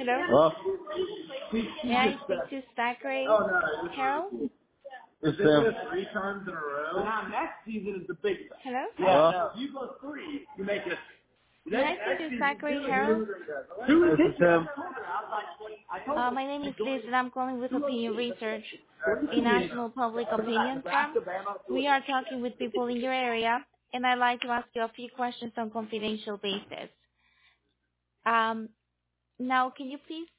Hello? Well, May I speak to Zachary Carroll? it's them. Three times in a row. Now next season is the big thing. Hello? Well, No, if you go three, you make it. May I speak to Zachary Carroll? this is him. My name is Liz and I'm calling with Opinion Research, a national public opinion firm. We are talking with people in your area and I'd like to ask you a few questions on confidential basis. Now, can you please